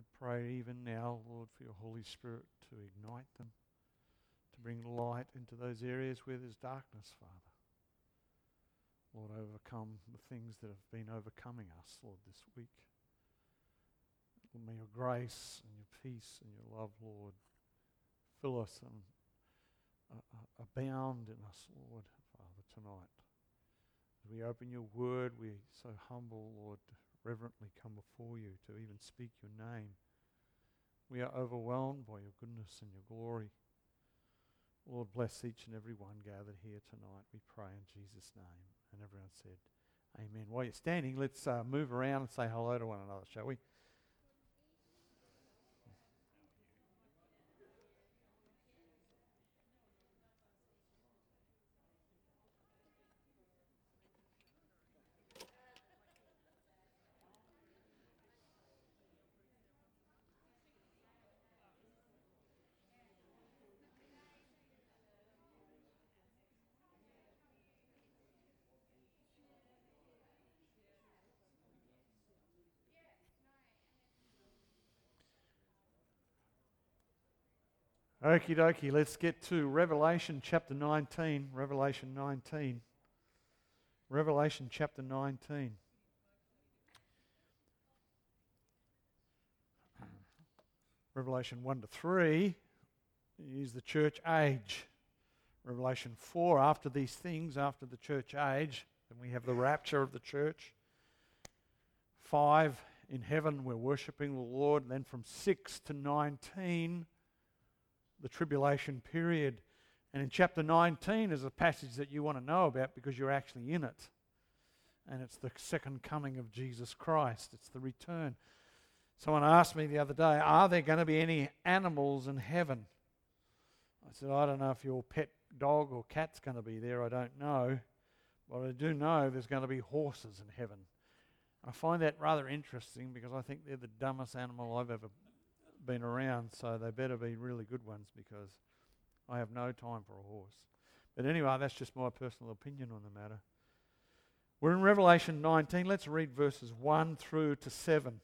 pray even now, Lord, for your Holy Spirit to ignite them, to bring light into those areas where there's darkness, Father. Lord, overcome the things that have been overcoming us, Lord, this week. Lord, may your grace and your peace and your love, Lord, fill us and abound in us, Lord, Father, tonight. As we open your word, we're so humble, Lord, to reverently come before you, to even speak your name. We are overwhelmed by your goodness and your glory. Lord, bless each and every one gathered here tonight. We pray in Jesus' name. And everyone said, amen. While you're standing, let's move around and say hello to one another, shall we? Okie dokie, let's get to Revelation chapter 19. Revelation 19. Revelation chapter 19. Revelation 1 to 3 is the church age. Revelation 4, after these things, after the church age, then we have the rapture of the church. 5, in heaven we're worshipping the Lord. And then from 6 to 19, the tribulation period. And in chapter 19 is a passage that you want to know about because you're actually in it. And it's the second coming of Jesus Christ. It's the return. Someone asked me the other day, are there going to be any animals in heaven? I said, I don't know if your pet dog or cat's going to be there. I don't know. But I do know there's going to be horses in heaven. I find that rather interesting because I think they're the dumbest animal I've ever been around, so they better be really good ones because I have no time for a horse. But anyway, that's just my personal opinion on the matter. We're in Revelation 19. Let's read verses 1 through to 7.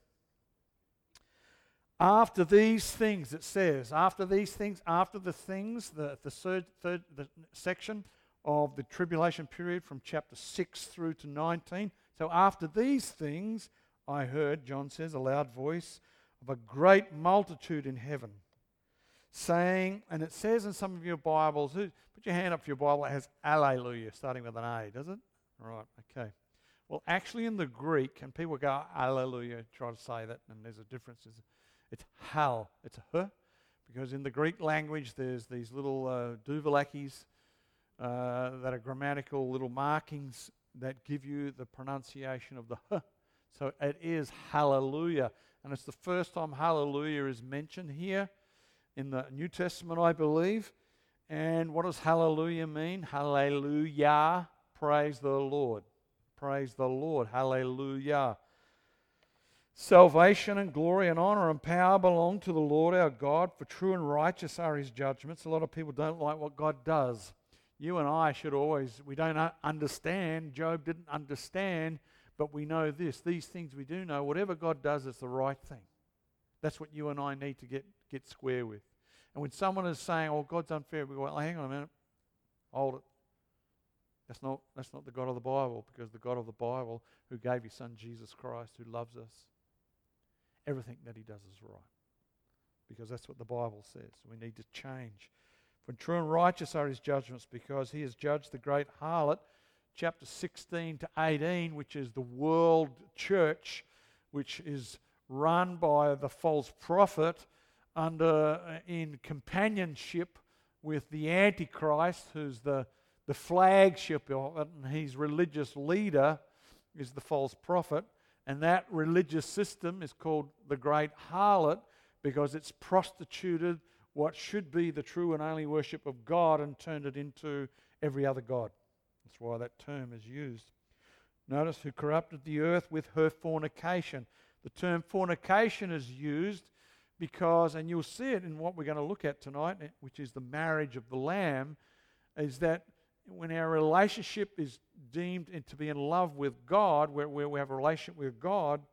After these things, it says, after the third section of the tribulation period from chapter 6 through to 19. So after these things, I heard, John says, a loud voice of a great multitude in heaven, saying, and it says in some of your Bibles, put your hand up for your Bible, it has Alleluia, starting with an A, does it? Right, okay. Well, actually in the Greek, and people go, Alleluia, try to say that, and there's a difference. It's hal, it's a h, because in the Greek language there's these little duvalakis that are grammatical little markings that give you the pronunciation of the h. So it is hallelujah. And it's the first time hallelujah is mentioned here in the New Testament, I believe. And what does hallelujah mean? Hallelujah. Praise the Lord. Praise the Lord. Hallelujah. Salvation and glory and honor and power belong to the Lord our God, for true and righteous are his judgments. A lot of people don't like what God does. You and I should always, we don't understand. Job didn't understand. But we know this, these things we do know, whatever God does is the right thing. That's what you and I need to get square with. And when someone is saying, oh, God's unfair, we go, well, hang on a minute, hold it. That's not the God of the Bible, because the God of the Bible, who gave his son Jesus Christ, who loves us, everything that he does is right. Because that's what the Bible says. We need to change. For true and righteous are his judgments, because he has judged the great harlot, chapter 16 to 18, which is the world church, which is run by the false prophet in companionship with the Antichrist, who's the flagship of it, and his religious leader is the false prophet. And that religious system is called the great harlot because it's prostituted what should be the true and only worship of God and turned it into every other god. That's why that term is used. Notice, who corrupted the earth with her fornication. The term fornication is used because, and you'll see it in what we're going to look at tonight, which is the marriage of the Lamb, is that when our relationship is deemed to be in love with God, where we have a relationship with God,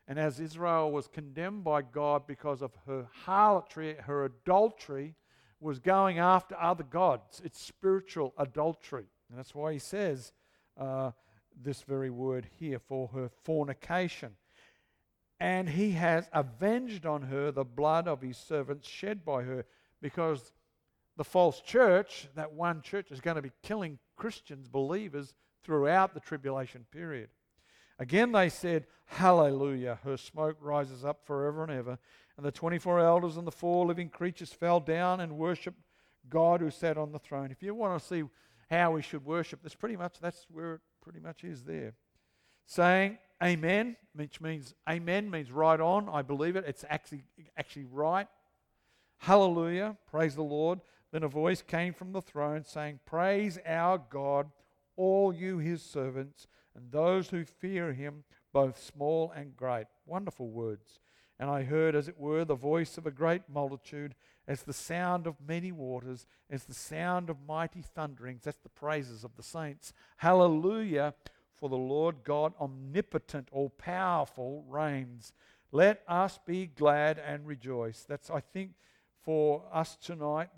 And as Israel was condemned by God because of her harlotry, her adultery, was going after other gods. It's spiritual adultery. And that's why he says this very word here, for her fornication. And he has avenged on her the blood of his servants shed by her, because the false church, that one church, is going to be killing Christians, believers, throughout the tribulation period. Again they said, Hallelujah, her smoke rises up forever and ever. And the 24 elders and the 4 living creatures fell down and worshipped God who sat on the throne. If you want to see how we should worship, that's where it pretty much is there. Saying Amen, which means Amen means right on, I believe it. It's actually right. Hallelujah, praise the Lord. Then a voice came from the throne saying, Praise our God, all you his servants, and those who fear him, both small and great. Wonderful words. And I heard, as it were, the voice of a great multitude, as the sound of many waters, as the sound of mighty thunderings. That's the praises of the saints. Hallelujah, for the Lord God omnipotent, all-powerful, reigns. Let us be glad and rejoice. That's, I think, for us tonight,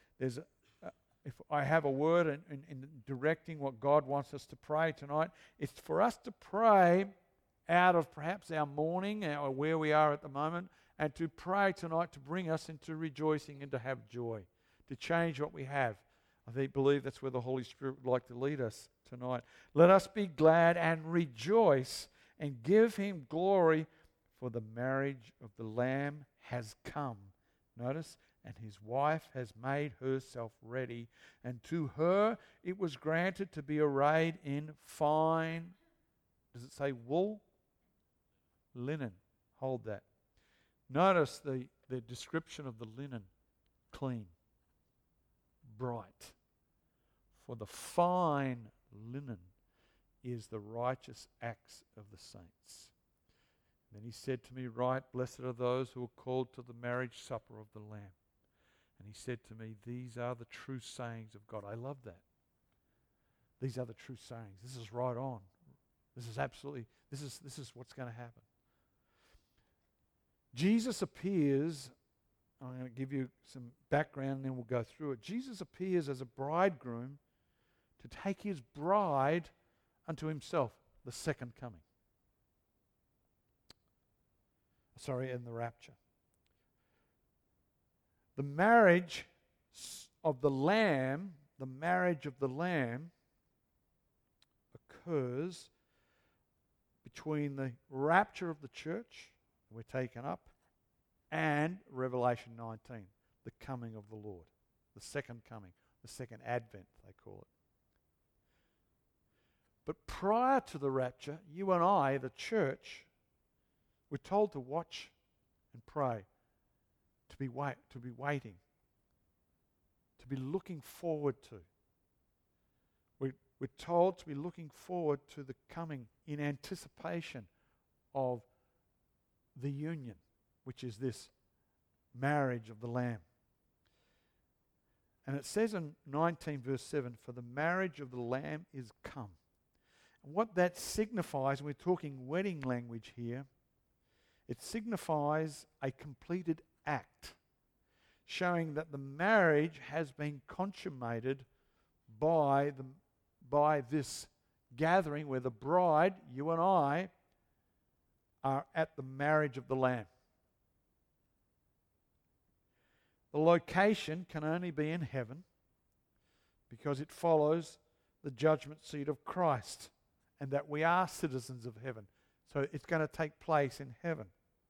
if I have a word in directing what God wants us to pray tonight, it's for us to pray out of perhaps our mourning or where we are at the moment, and to pray tonight to bring us into rejoicing and to have joy, to change what we have. I believe that's where the Holy Spirit would like to lead us tonight. Let us be glad and rejoice and give him glory, for the marriage of the Lamb has come. Notice, and his wife has made herself ready, and to her it was granted to be arrayed in fine, does it say wool? Linen. Hold that. Notice the description of the linen. Clean. Bright. For the fine linen is the righteous acts of the saints. Then he said to me, Right, blessed are those who are called to the marriage supper of the Lamb. And he said to me, These are the true sayings of God. I love that. These are the true sayings. This is right on. This is what's going to happen. Jesus appears, I'm going to give you some background and then we'll go through it. Jesus appears as a bridegroom to take his bride unto himself, the second coming. In the rapture. The marriage of the Lamb, occurs between the rapture of the church, we're taken up, and Revelation 19, the coming of the Lord, the second coming, the second advent, they call it. But prior to the rapture, you and I, the church, we're told to watch and pray, to be waiting, to be looking forward to. We're told to be looking forward to the coming in anticipation of the union, which is this marriage of the Lamb. And it says in 19 verse 7, For the marriage of the Lamb is come. And what that signifies, and we're talking wedding language here, it signifies a completed act, showing that the marriage has been consummated by this gathering where the bride, you and I, are at the marriage of the Lamb. The location can only be in heaven because it follows the judgment seat of Christ, and that we are citizens of heaven. So it's going to take place in heaven.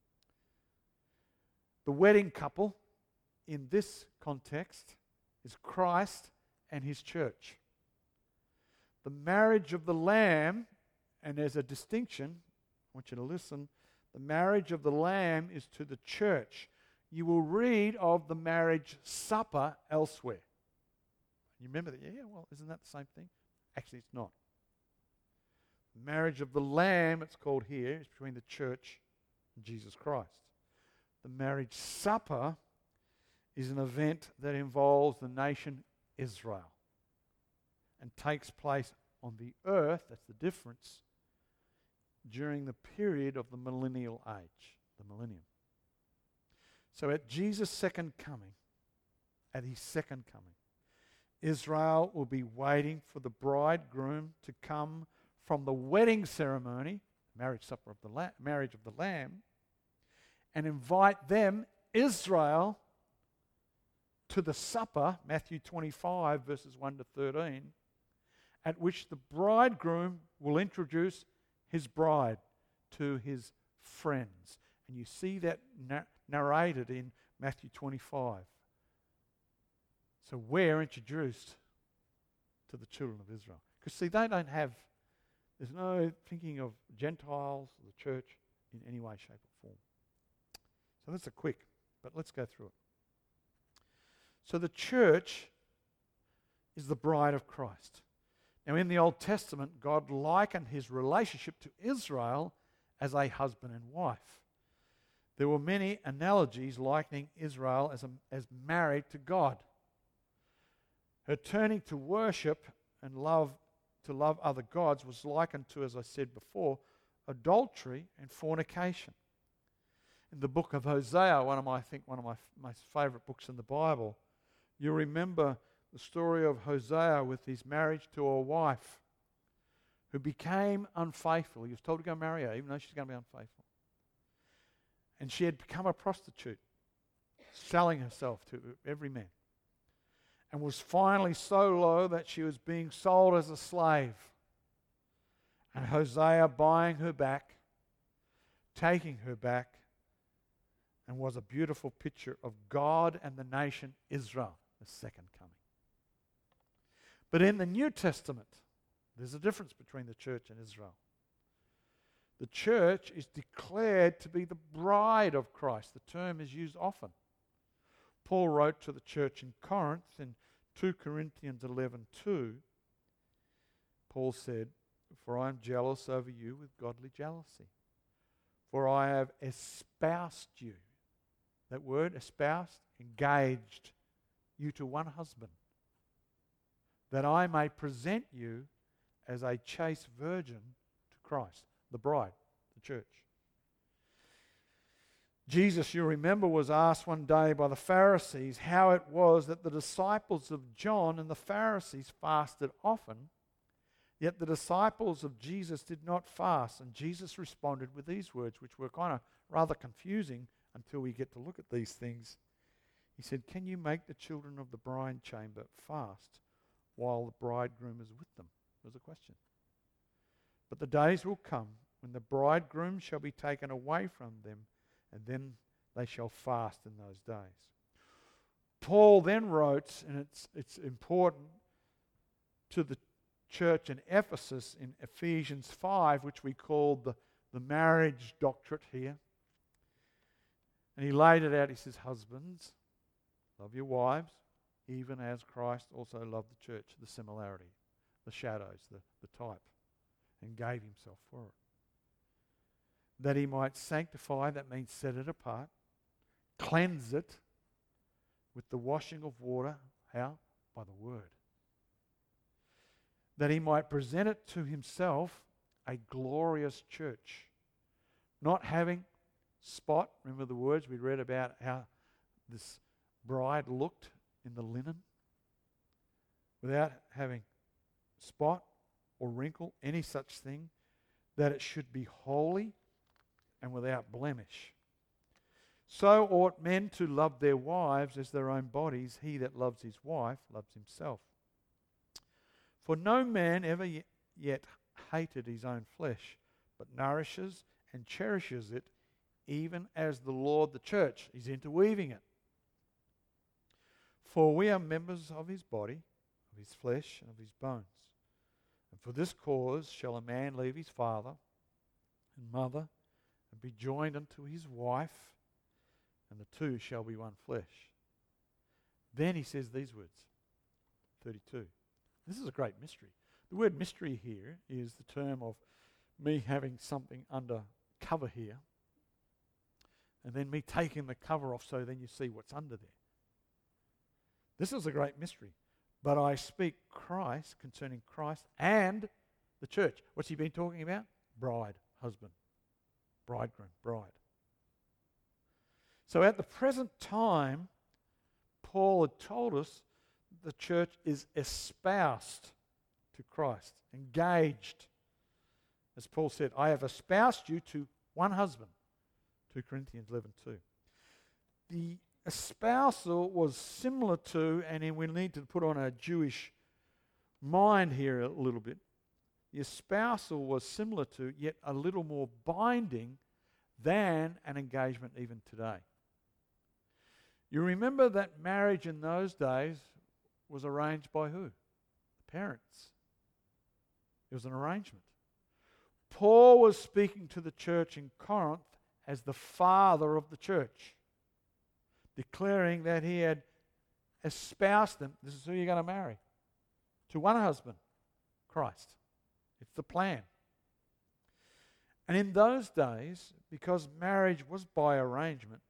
The wedding couple in this context is Christ and his church. The marriage of the Lamb, and there's a distinction, I want you to listen, the marriage of the Lamb is to the church. You will read of the marriage supper elsewhere. You remember that? Yeah, well, isn't that the same thing? Actually, it's not. The marriage of the Lamb, it's called here, is between the church and Jesus Christ. The marriage supper is an event that involves the nation Israel and takes place on the earth, that's the difference, during the period of the millennial age, the millennium. So at Jesus' second coming, Israel will be waiting for the bridegroom to come from the wedding ceremony, marriage supper of the marriage of the Lamb, and invite them, Israel, to the supper, Matthew 25, verses 1 to 13, at which the bridegroom will introduce his bride to his friends. And you see that narrated in Matthew 25. So we're introduced to the children of Israel. Because see, they don't have, there's no thinking of Gentiles or the church in any way, shape or form. So that's a quick, but let's go through it. So the church is the bride of Christ. Now in the Old Testament, God likened his relationship to Israel as a husband and wife. There were many analogies likening Israel as married to God. Her turning to worship and love other gods was likened to, as I said before, adultery and fornication. In the book of Hosea, one of my favourite books in the Bible, you remember the story of Hosea with his marriage to a wife who became unfaithful. He was told to go marry her, even though she's going to be unfaithful. And she had become a prostitute, selling herself to every man. And was finally so low that she was being sold as a slave. And Hosea buying her back, taking her back, and was a beautiful picture of God and the nation Israel, the second coming. But in the New Testament, there's a difference between the church and Israel. The church is declared to be the bride of Christ. The term is used often. Paul wrote to the church in Corinth in 2 Corinthians 11:2. Paul said, "For I am jealous over you with godly jealousy. For I have espoused you." That word, espoused, engaged you to one husband, that I may present you as a chaste virgin to Christ, the bride, the church. Jesus, you remember, was asked one day by the Pharisees how it was that the disciples of John and the Pharisees fasted often, yet the disciples of Jesus did not fast. And Jesus responded with these words, which were kind of rather confusing until we get to look at these things. He said, "Can you make the children of the bride chamber fast while the bridegroom is with them?" Was a question. "But the days will come when the bridegroom shall be taken away from them, and then they shall fast in those days." Paul then wrote, and it's important, to the church in Ephesus in Ephesians 5, which we called the marriage doctrine here. And he laid it out. He says, "Husbands, love your wives, even as Christ also loved the church." The similarity, the shadows, the type, and gave himself for it. "That he might sanctify," that means set it apart, "cleanse it with the washing of water." How? By the word. "That he might present it to himself a glorious church, not having spot." Remember the words we read about how this bride looked in the linen? "Without having spot or wrinkle, any such thing, that it should be holy and without blemish. So ought men to love their wives as their own bodies. He that loves his wife loves himself. For no man ever yet hated his own flesh, but nourishes and cherishes it, even as the Lord the church." He's interweaving it. "For we are members of his body, of his flesh, and of his bones. And for this cause shall a man leave his father and mother, and be joined unto his wife, and the two shall be one flesh." Then he says these words, 32. This is a great mystery. The word mystery here is the term of me having something under cover here, and then me taking the cover off so then you see what's under there. This is a great mystery. "But I speak concerning Christ and the church." What's he been talking about? Bride, husband, bridegroom, bride. So at the present time, Paul had told us the church is espoused to Christ, engaged. As Paul said, I have espoused you to one husband, 2 Corinthians 11:2. The espousal was similar to, and then we need to put on a Jewish mind here a little bit, the espousal was similar to, yet a little more binding than an engagement even today. You remember that marriage in those days was arranged by who? The parents. It was an arrangement. Paul was speaking to the church in Corinth as the father of the church, declaring that he had espoused them. This is who you're going to marry. To one husband, Christ. It's the plan. And in those days, because marriage was by arrangement,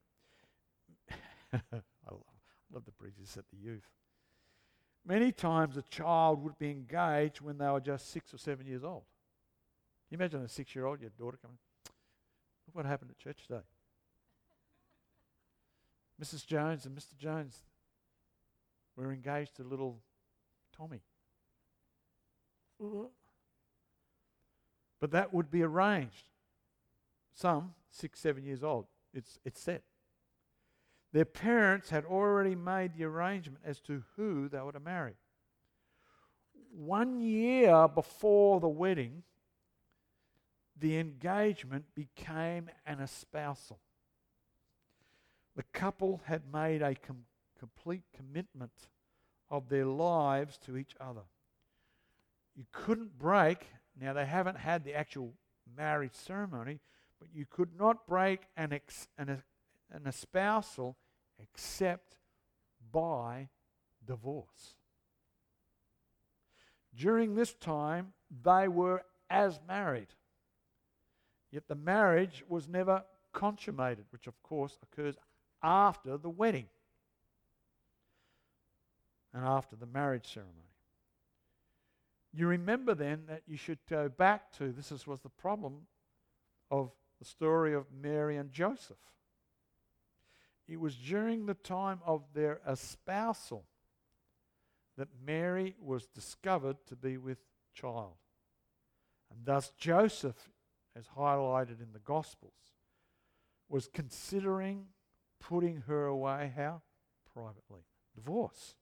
I love the bridges at the youth. Many times a child would be engaged when they were just 6 or 7 years old. Can you imagine a 6-year-old, your daughter coming, look what happened at church today. Mrs. Jones and Mr. Jones were engaged to little Tommy. But that would be arranged. Some 6, 7 years old. It's set. Their parents had already made the arrangement as to who they were to marry. 1 year before the wedding, the engagement became an espousal. The couple had made a complete commitment of their lives to each other. You couldn't break, now they haven't had the actual marriage ceremony, but you could not break an espousal except by divorce. During this time, they were as married, yet the marriage was never consummated, which of course occurs after the wedding and after the marriage ceremony. You remember then that you should go back to, this was the problem of the story of Mary and Joseph. It was during the time of their espousal that Mary was discovered to be with child. And thus Joseph, as highlighted in the Gospels, was considering putting her away, how? Privately. Divorce.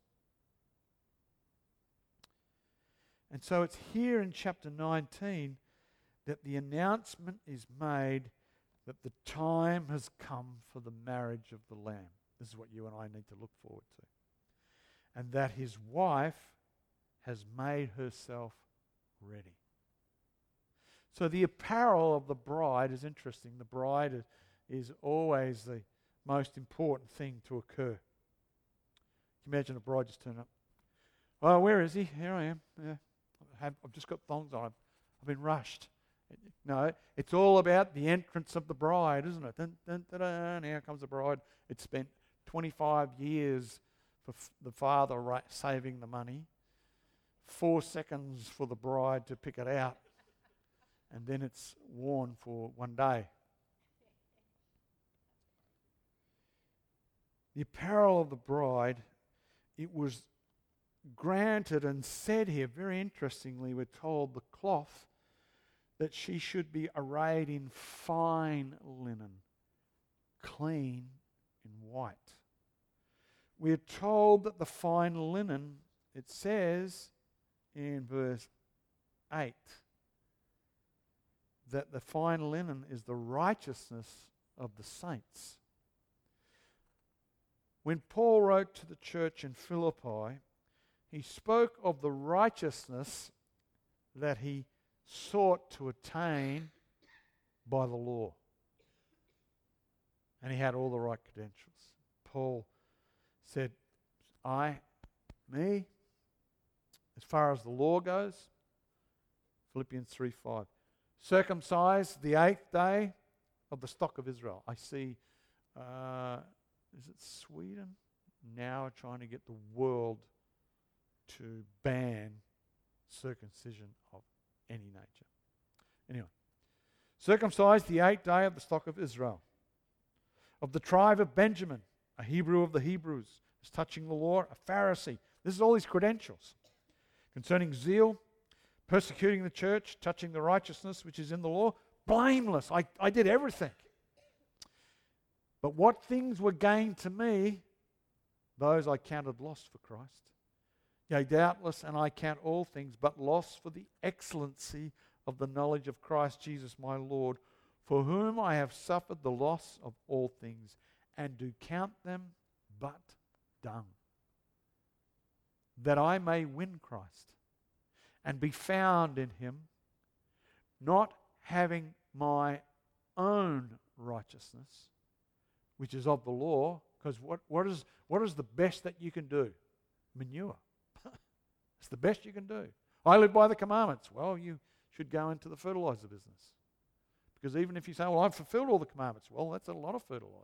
And so it's here in chapter 19 that the announcement is made that the time has come for the marriage of the Lamb. This is what you and I need to look forward to. And that his wife has made herself ready. So the apparel of the bride is interesting. The bride is always the most important thing to occur. Can you imagine a bride just turn up? Oh, where is he? Here I am. Yeah. I've just got thongs on. I've been rushed. No, it's all about the entrance of the bride, isn't it? Dun, dun, dun, dun, here comes the bride. It spent 25 years for the father saving the money, 4 seconds for the bride to pick it out, and then it's worn for 1 day. The apparel of the bride, it was granted and said here, very interestingly, we're told the cloth, that she should be arrayed in fine linen, clean and white. We're told that the fine linen, it says in verse 8, that the fine linen is the righteousness of the saints. When Paul wrote to the church in Philippi, he spoke of the righteousness that he sought to attain by the law. And he had all the right credentials. Paul said, me, as far as the law goes, Philippians 3:5, circumcised the 8th day of the stock of Israel. I see, is it Sweden? Now are trying to get the world to ban circumcision of any nature. Anyway, circumcised the 8th day of the stock of Israel, of the tribe of Benjamin, a Hebrew of the Hebrews, as touching the law, a Pharisee. This is all his credentials. Concerning zeal, persecuting the church, touching the righteousness which is in the law, blameless. I did everything. But what things were gained to me, those I counted loss for Christ. Yea, doubtless, and I count all things but loss for the excellency of the knowledge of Christ Jesus my Lord, for whom I have suffered the loss of all things, and do count them but dung, that I may win Christ, and be found in him, not having my own righteousness, which is of the law, because what is the best that you can do? Manure. It's the best you can do. I live by the commandments. Well, you should go into the fertilizer business. Because even if you say, well, I've fulfilled all the commandments, well, that's a lot of fertilizer.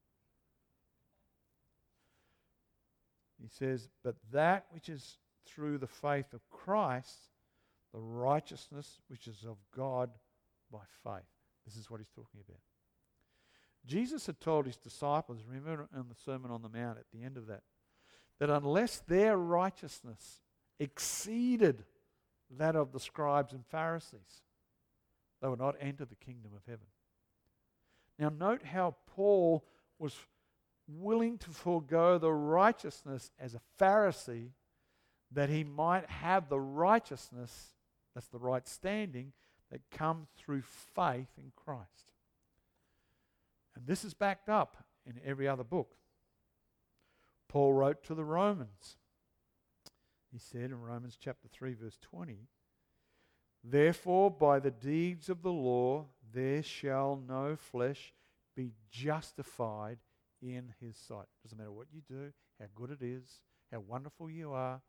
He says, but that which is through the faith of Christ, the righteousness which is of God by faith. This is what he's talking about. Jesus had told his disciples, remember in the Sermon on the Mount at the end of that unless their righteousness exceeded that of the scribes and Pharisees, they would not enter the kingdom of heaven. Now note how Paul was willing to forego the righteousness as a Pharisee that he might have the righteousness, that's the right standing, that comes through faith in Christ. And this is backed up in every other book. Paul wrote to the Romans. He said in Romans chapter 3 verse 20, therefore by the deeds of the law there shall no flesh be justified in his sight. Doesn't matter what you do, how good it is, how wonderful you are,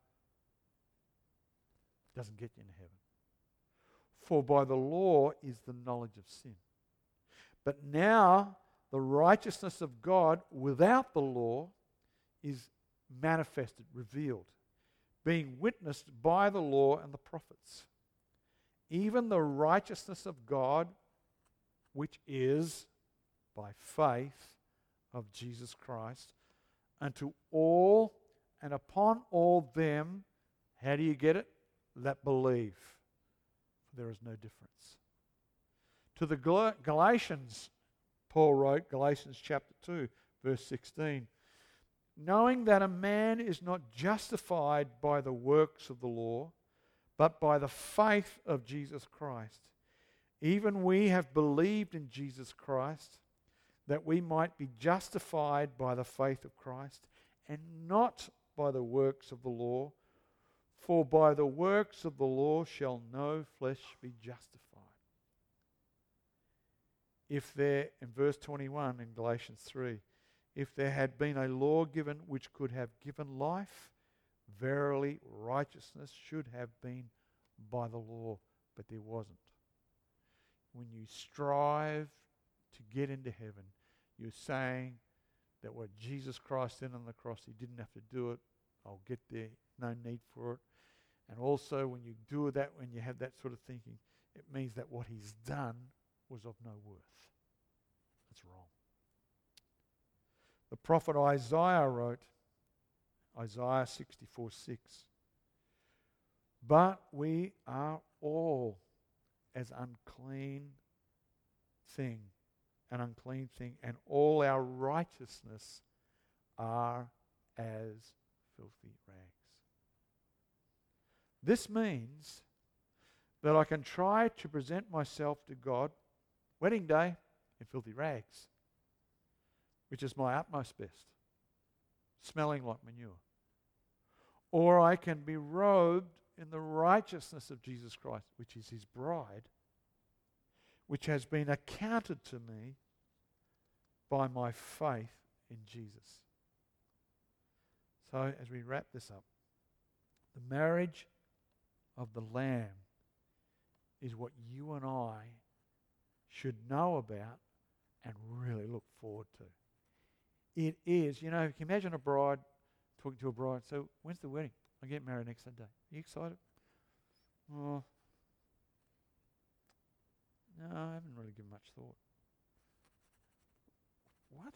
doesn't get you into heaven. For by the law is the knowledge of sin. But now the righteousness of God without the law is manifested, revealed, being witnessed by the law and the prophets. Even the righteousness of God, which is by faith of Jesus Christ, unto all and upon all them, how do you get it? That believe. There is no difference. To the Galatians, Paul wrote, Galatians chapter 2, verse 16, knowing that a man is not justified by the works of the law, but by the faith of Jesus Christ. Even we have believed in Jesus Christ, that we might be justified by the faith of Christ, and not by the works of the law. For by the works of the law shall no flesh be justified. If there, in verse 21 in Galatians 3, if there had been a law given which could have given life, verily righteousness should have been by the law, but there wasn't. When you strive to get into heaven, you're saying that what Jesus Christ did on the cross, he didn't have to do it. I'll get there, no need for it. And also when you do that, when you have that sort of thinking, it means that what he's done was of no worth. That's wrong. The prophet Isaiah wrote, Isaiah 64:6, but we are all as an unclean thing, and all our righteousness are as filthy rags. This means that I can try to present myself to God, wedding day, in filthy rags, which is my utmost best, smelling like manure. Or I can be robed in the righteousness of Jesus Christ, which is his bride, which has been accounted to me by my faith in Jesus. So as we wrap this up, the marriage of the Lamb is what you and I should know about and really look forward to. It is, you know, can you imagine a bride talking to a bride, so when's the wedding? I get married next Sunday. Are you excited? Oh, No, I haven't really given much thought. What?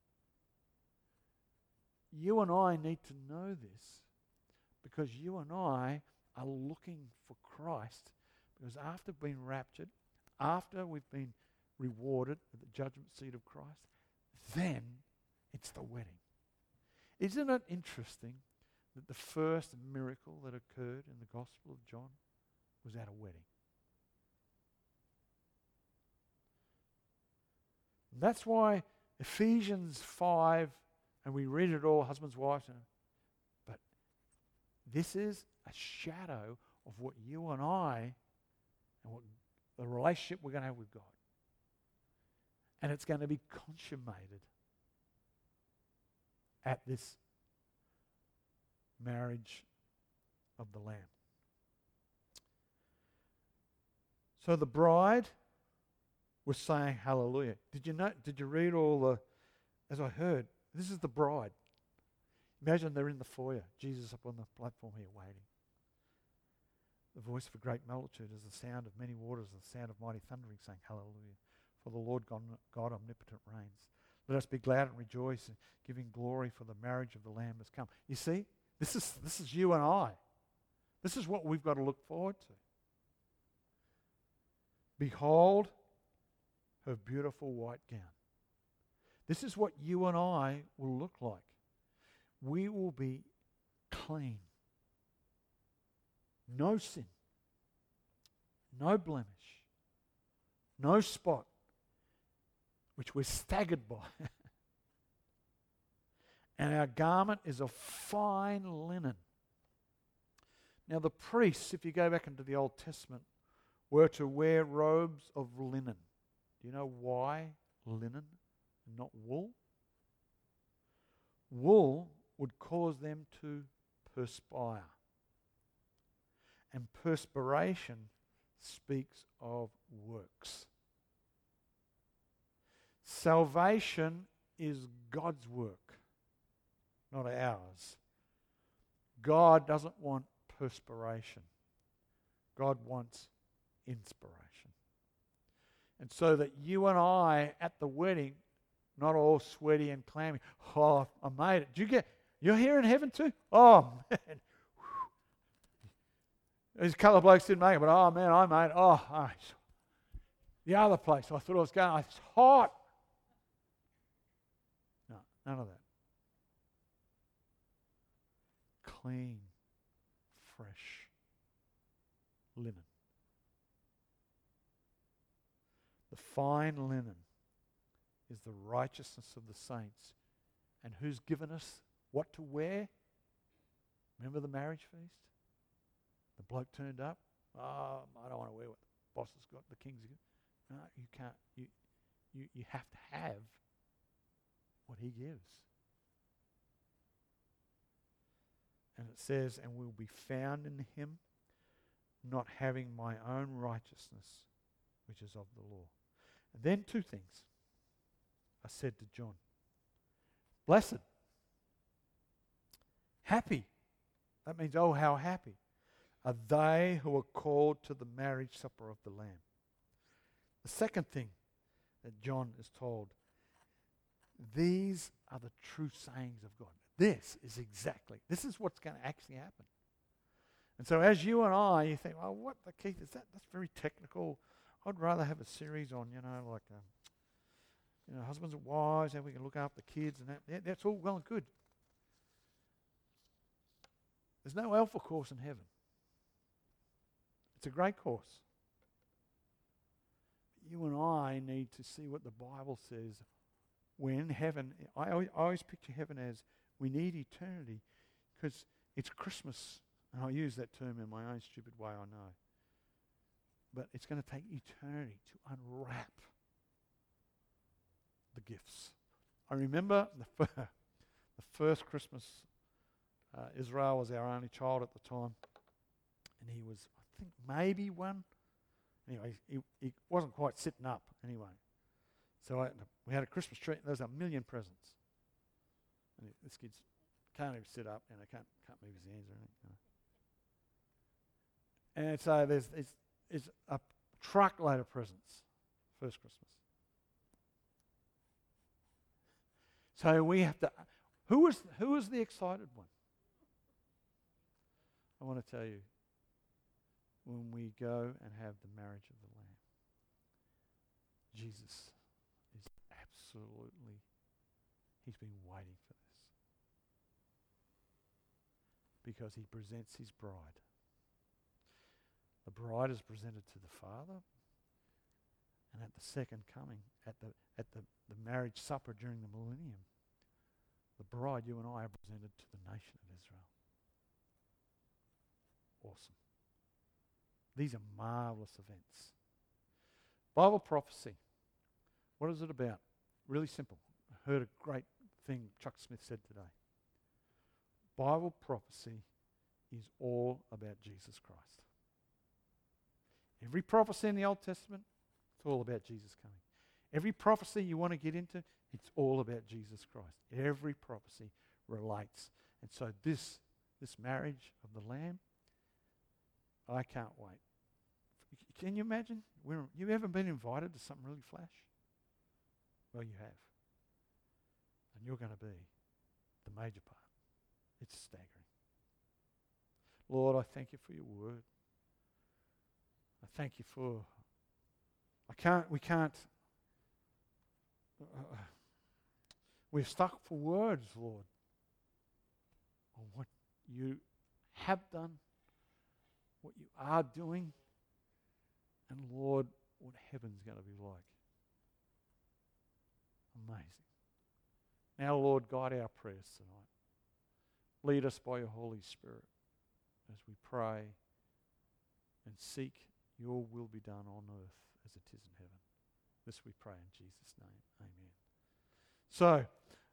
You and I need to know this because you and I are looking for Christ, because after being raptured, after we've been rewarded at the judgment seat of Christ, then it's the wedding. Isn't it interesting that the first miracle that occurred in the Gospel of John was at a wedding? And that's why Ephesians 5, and we read it all, husbands, wives, but this is a shadow of what you and I, and what the relationship we're going to have with God. And it's going to be consummated at this marriage of the Lamb. So the bride was saying hallelujah. Did you read all the, as I heard, this is the bride. Imagine they're in the foyer, Jesus up on the platform here waiting. The voice of a great multitude is the sound of many waters, the sound of mighty thundering, saying hallelujah. For the Lord God omnipotent reigns. Let us be glad and rejoice, and giving glory, for the marriage of the Lamb has come. You see, this is you and I. This is what we've got to look forward to. Behold her beautiful white gown. This is what you and I will look like. We will be clean. No sin. No blemish. No spot, which we're staggered by. And our garment is of fine linen. Now the priests, if you go back into the Old Testament, were to wear robes of linen. Do you know why linen and not wool? Wool would cause them to perspire. And perspiration speaks of works. Salvation is God's work, not ours. God doesn't want perspiration. God wants inspiration. And so that you and I at the wedding, not all sweaty and clammy, oh, I made it. You're here in heaven too? Oh, man. There's a couple of blokes didn't make it, but oh, man, I made it. Oh, the other place I thought I was going, it's hot. No, none of that. Clean, fresh linen. The fine linen is the righteousness of the saints. And who's given us what to wear? Remember the marriage feast? The bloke turned up. Oh, I don't want to wear what the boss has got, the king's got. No, you can't. You have to have what he gives. And it says, and we'll be found in him, not having my own righteousness, which is of the law. And then two things I said to John. Blessed. Happy. That means, oh, how happy are they who are called to the marriage supper of the Lamb. The second thing that John is told, these are the true sayings of God. This is what's going to actually happen. And so as you and I, you think, oh, what the Keith is that? That's very technical. I'd rather have a series on, like, husbands and wives, how we can look after the kids and that. Yeah, that's all well and good. There's no alpha course in heaven. It's a great course. You and I need to see what the Bible says when heaven, I always picture heaven as we need eternity, because it's Christmas, and I use that term in my own stupid way, I know. But it's going to take eternity to unwrap the gifts. I remember the first Christmas, Israel was our only child at the time, and he was, I think, maybe one. Anyway, he wasn't quite sitting up anyway. So we had a Christmas tree, and there was a million presents. And this kid can't even sit up, and can't move his hands or anything. And so there's a truckload of presents. First Christmas. So we have to. Who is the excited one? I want to tell you, when we go and have the marriage of the Lamb, Jesus is absolutely, he's been waiting for this. Because he presents his bride. The bride is presented to the Father, and at the second coming, at the marriage supper during the millennium, the bride, you and I, are presented to the nation of Israel. Awesome. These are marvelous events. Bible prophecy. What is it about? Really simple. I heard a great thing Chuck Smith said today. Bible prophecy is all about Jesus Christ. Every prophecy in the Old Testament, it's all about Jesus coming. Every prophecy you want to get into, it's all about Jesus Christ. Every prophecy relates. And so this marriage of the Lamb, I can't wait. Can you imagine? You ever been invited to something really flash? Well, you have. And you're going to be the major part. It's staggering. Lord, I thank you for your word. I thank you for... we're stuck for words, Lord, on what you have done, what you are doing, and Lord, what heaven's going to be like. Amazing. Now, Lord, guide our prayers tonight. Lead us by your Holy Spirit as we pray and seek your will be done on earth as it is in heaven. This we pray in Jesus' name. Amen. So,